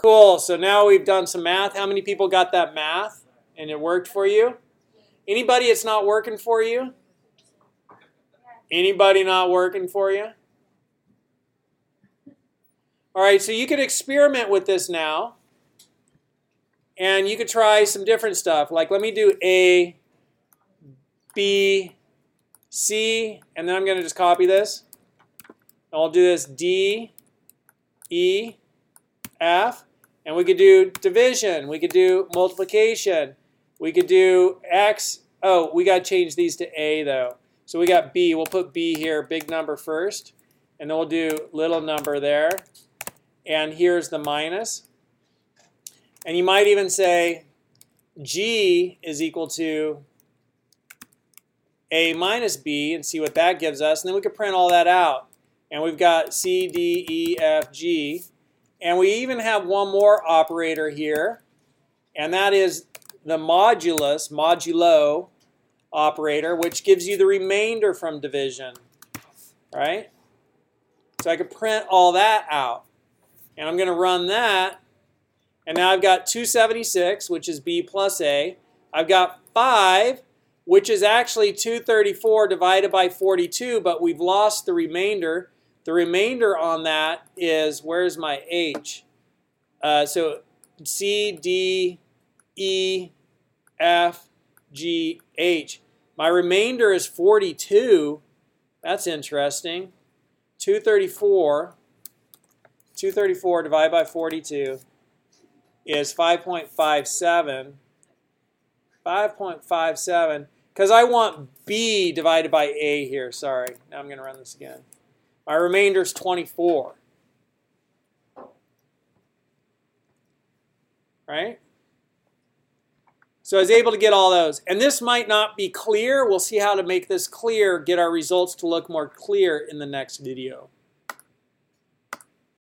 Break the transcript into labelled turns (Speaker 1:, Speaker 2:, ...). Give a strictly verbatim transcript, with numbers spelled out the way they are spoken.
Speaker 1: Cool. So now we've done some math. How many people got that math and it worked for you? Anybody it's not working for you? Anybody not working for you? All right, so you could experiment with this now. And you could try some different stuff. Like let me do A, B, C, and then I'm going to just copy this. I'll do this D, E, F, and we could do division. We could do multiplication. We could do X. Oh, we got to change these to A though. So we got B. We'll put B here, big number first, and then we'll do little number there. And here's the minus. And you might even say G is equal to A minus B and see what that gives us. And then we can print all that out. And we've got C, D, E, F, G. And we even have one more operator here. And that is the modulus, modulo operator, which gives you the remainder from division. Right? So I can print all that out. And I'm going to run that. And now I've got two seventy-six, which is B plus A. I've got five, which is actually two thirty-four divided by forty-two, but we've lost the remainder. The remainder on that is, where's my H? Uh, so C, D, E, F, G, H. My remainder is forty-two. That's interesting. two thirty-four. two thirty-four divided by forty-two. Is five point five seven. five point five seven. Because I want B divided by A here. Sorry. Now I'm going to run this again. My remainder is twenty-four. Right? So I was able to get all those. And this might not be clear. We'll see how to make this clear, get our results to look more clear in the next video.